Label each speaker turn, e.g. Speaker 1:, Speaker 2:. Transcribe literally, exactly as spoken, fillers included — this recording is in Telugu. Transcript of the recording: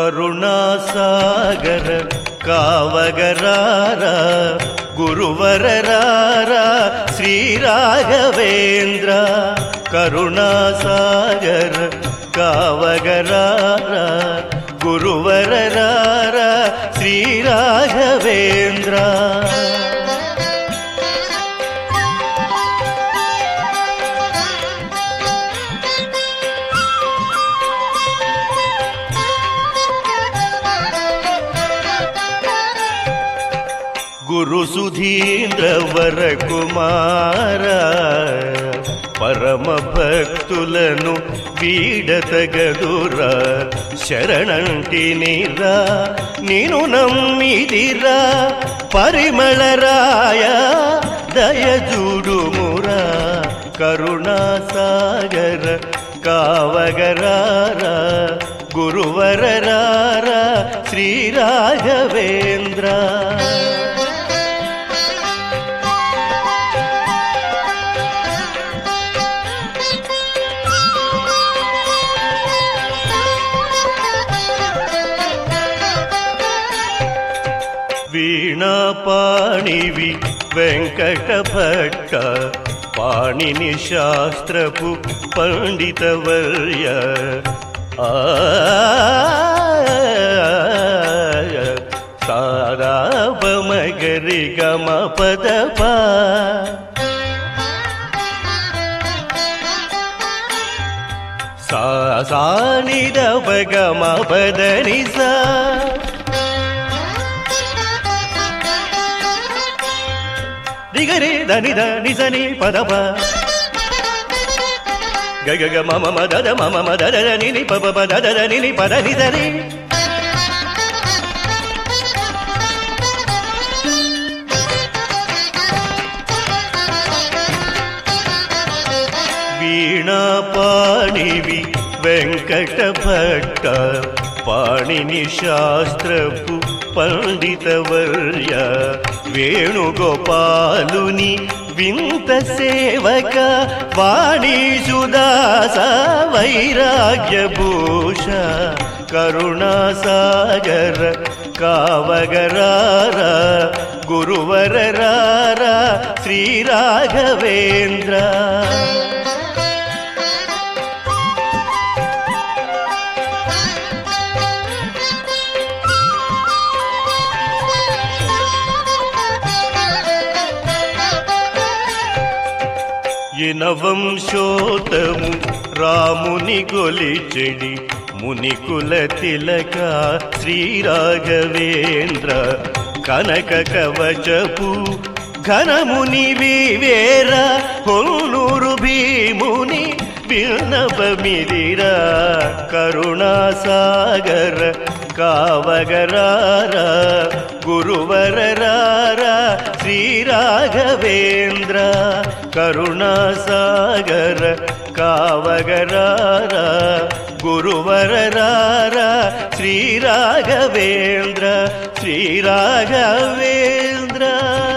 Speaker 1: కరుణాసాగర కావగరార గురువరరార శ్రీ రాఘవేంద్ర. కరుణాసాగర కావగరార గురువరరార శ్రీ రాఘవేంద్ర. గురు సుధీంద్ర వర కుమార పరమ భక్తులను వీడతగదురా. శరణంటినిరా నిను నమ్మిదిరా పరిమళరాయ దయజూడుమురా. కరుణాసాగర కావగరార గురువరరార శ్రీ రాఘవేంద్ర. వీణా పాణివి వెంకట భట్ట పాణిని శాస్త్రపు పండితవర్య. సారాపమగరి గమ పదప సానిద గమ పదని సా. దిగరే దని దని సని పదప గగ మమ మదద మమ మదద నిని పప పదద నిని పదని సరి. వీణా పాణివి వెంకట భట్ట పాణిని శాస్త్రపు పండితవర్య. వేణుగోపాలుని వింత సేవక వాణీసుదాస వైరాగ్యభూష. కరుణాసాగర కావగరార గురువరరార శ్రీ రాఘవేంద్ర. నవంశోతము రాముని గొలిచెడి మునికుల తిలక శ్రీ రాఘవేంద్ర. కనక కవచపు ఘనముని వివేర హొన్నూరు భీముని విన్నపమిదిరా. కరుణాసాగర కావగరార గురువరరార శ్రీ రాఘవేంద్ర. కరుణాసాగర కావగరార గురువరరార శ్రీ రాఘవేంద్ర శ్రీ రాఘవేంద్ర.